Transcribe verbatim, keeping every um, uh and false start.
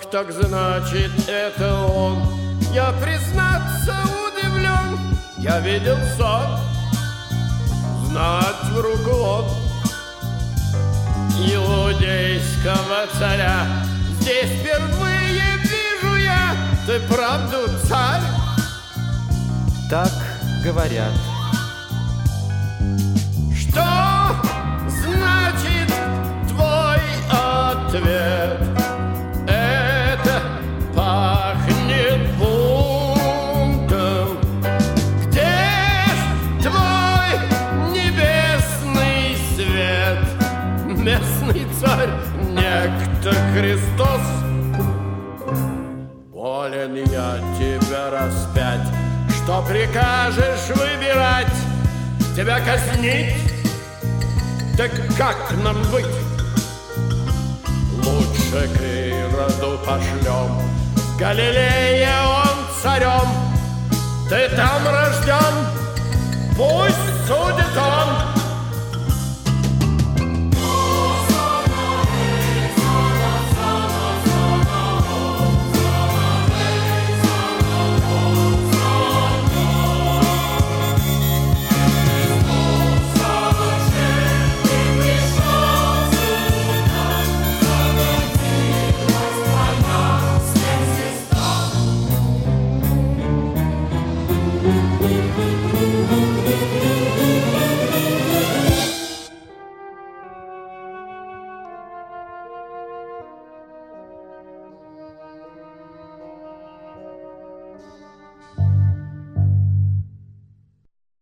Бог, так значит, это он. Я, признаться, удивлен. Я видел сон, знать в руку он иудейского царя. Здесь впервые вижу я, ты правду царь? Так говорят. Что значит твой ответ? Это пахнет бунтом. Где ж твой небесный свет? Местный царь, некто Христос. Волен я тебя распять. Что прикажешь выбирать? Тебя казнить? Так как нам быть? Лучше к Ироду пошлем. В Галилее он царем. Ты там рожден, пусть судит он.